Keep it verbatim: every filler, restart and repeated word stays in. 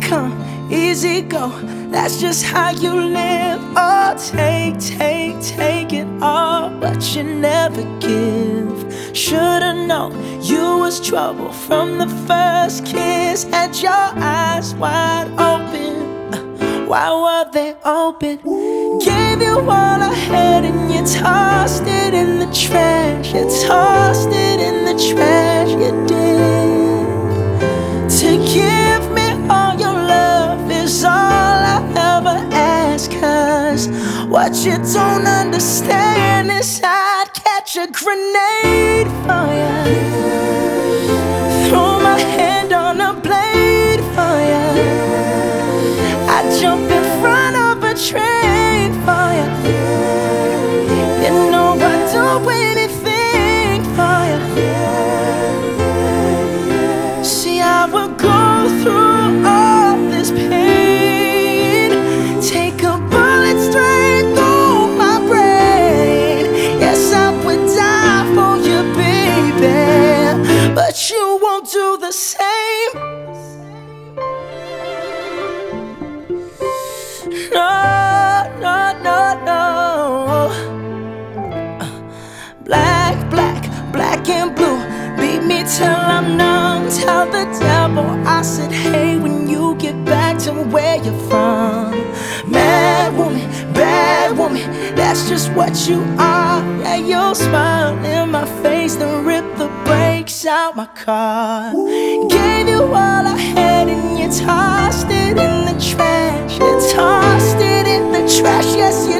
come, easy go, that's just how you live. Oh, take, take, take it all, but you never give. Should've known you was trouble from the first kiss. Had your eyes wide open, why were they open? Gave you all I had and you tossed it in the trash. You tossed it in the trash, you did. To give me all your love is all I ever ask. Cause what you don't understand is I'd catch a grenade for you, throw my hand on a blade for you, I'd jump in front of a train for you. You know I'd do anything for you. See, I would go through all this pain, take a bullet straight through my brain. Yes, I would die for you, baby, but you won't do the same. No, no, no, no. Black, black, black and blue, beat me till I'm numb. Tell the devil I said hey when you get back to where you're from. Mad woman, bad woman, that's just what you are. Yeah, you'll smile in my face, then rip the brakes out my car. Gave you all I had and you tossed it in the trash. You tossed it in the trash, yes you